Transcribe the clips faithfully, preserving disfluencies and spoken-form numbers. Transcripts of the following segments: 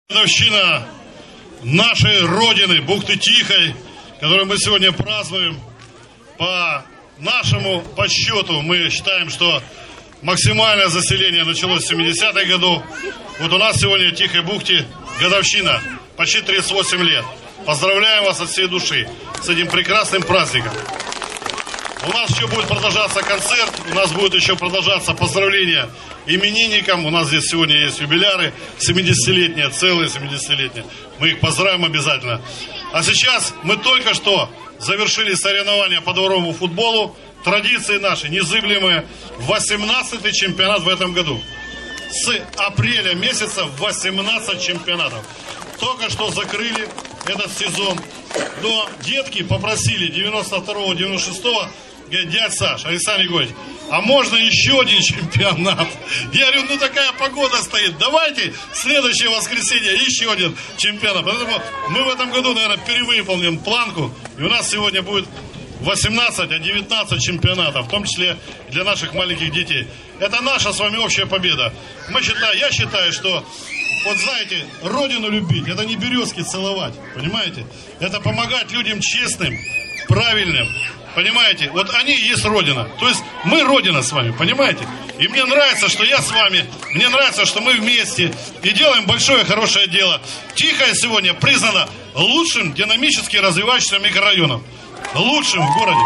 Годовщина нашей Родины, бухты Тихой, которую мы сегодня празднуем. По нашему подсчету мы считаем, что максимальное заселение началось в семидесятых году. Вот у нас сегодня в Тихой бухте годовщина, почти тридцать восемь лет. Поздравляем вас от всей души с этим прекрасным праздником. У нас еще будет продолжаться концерт, у нас будет еще продолжаться поздравления именинникам. У нас здесь сегодня есть юбиляры, семидесятилетние, целые семидесятилетние. Мы их поздравим обязательно. А сейчас мы только что завершили соревнования по дворовому футболу. Традиции наши незыблемые. восемнадцатый чемпионат в этом году. С апреля месяца восемнадцать чемпионатов. Только что закрыли этот сезон. Но детки попросили девяносто второго девяносто шестого, говорят, дядь Саш, Александр Егорович, а можно еще один чемпионат? Я говорю, ну такая погода стоит, давайте в следующее воскресенье еще один чемпионат. Поэтому мы в этом году, наверное, перевыполним планку, и у нас сегодня будет восемнадцать, а девятнадцать чемпионатов, в том числе для наших маленьких детей. Это наша с вами общая победа. Мы считаем, я считаю, что, вот знаете, Родину любить, это не березки целовать, понимаете? Это помогать людям честным, правильным, понимаете? Вот они и есть Родина. То есть мы Родина с вами, понимаете? И мне нравится, что я с вами, мне нравится, что мы вместе и делаем большое хорошее дело. Тихая сегодня признана лучшим динамически развивающимся микрорайоном. Лучшим в городе.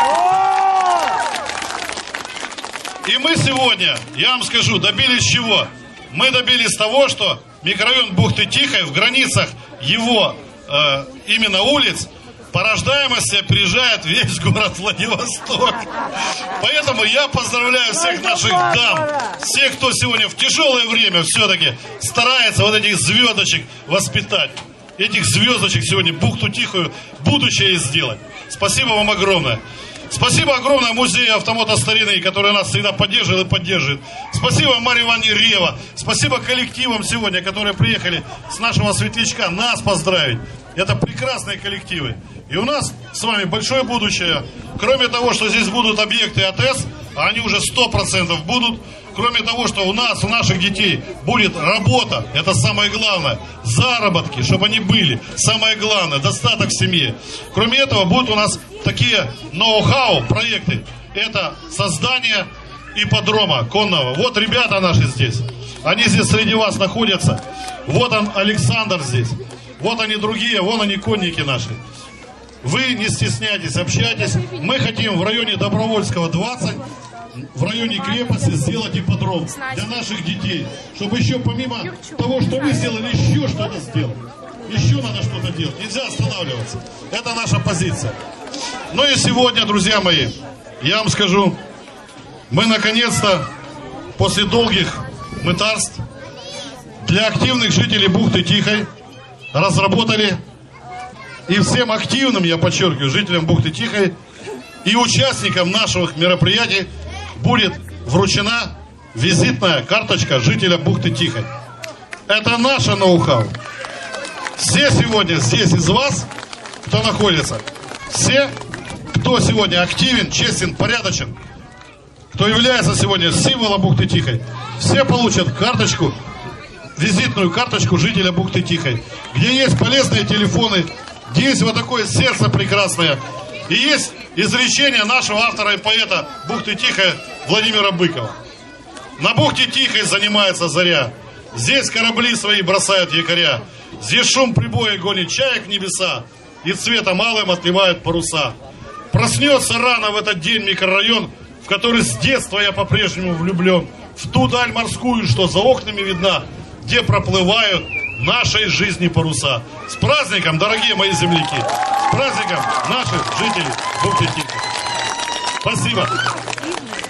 И мы сегодня, я вам скажу, добились чего? Мы добились того, что микрорайон бухты Тихой в границах его э, именно улиц по рождаемости опережает весь город Владивосток. Поэтому я поздравляю всех наших дам, всех, кто сегодня в тяжелое время все-таки старается вот этих звездочек воспитать. Этих звездочек сегодня бухту Тихую будущее сделать. Спасибо вам огромное. Спасибо огромное музею автомота старины, который нас всегда поддерживает и поддерживает. Спасибо Марии Ивановне Рева. Спасибо коллективам сегодня, которые приехали с нашего светлячка нас поздравить. Это прекрасные коллективы. И у нас с вами большое будущее. Кроме того, что здесь будут объекты АТС, а они уже сто процентов будут. Кроме того, что у нас, у наших детей будет работа, это самое главное, заработки, чтобы они были, самое главное, достаток в семье. Кроме этого, будут у нас такие ноу-хау проекты. Это создание ипподрома конного. Вот ребята наши здесь, они здесь среди вас находятся. Вот он, Александр здесь, вот они другие, вон они конники наши. Вы не стесняйтесь, общайтесь. Мы хотим в районе Добровольского двадцать, в районе крепости сделать ипподром для наших детей, чтобы еще помимо того, что вы сделали, еще что-то сделать. Еще надо что-то делать. Нельзя останавливаться. Это наша позиция. Ну и сегодня, друзья мои, я вам скажу, мы наконец-то после долгих мытарств для активных жителей бухты Тихой разработали, и всем активным, я подчеркиваю, жителям бухты Тихой и участникам наших мероприятий будет вручена визитная карточка жителя бухты Тихой. Это наше ноу-хау. Все сегодня здесь из вас, кто находится, все, кто сегодня активен, честен, порядочен, кто является сегодня символом бухты Тихой, все получат карточку, визитную карточку жителя бухты Тихой, где есть полезные телефоны, где есть вот такое сердце прекрасное, и есть изречение нашего автора и поэта бухты Тихой Владимира Быкова. На бухте Тихой занимается заря, здесь корабли свои бросают якоря, здесь шум прибоя гонит чаек в небеса, и цветом алым отливают паруса. Проснется рано в этот день микрорайон, в который с детства я по-прежнему влюблен, в ту даль морскую, что за окнами видна, где проплывают нашей жизни паруса. С праздником, дорогие мои земляки! С праздником наших жителей бухты Тихой! Спасибо!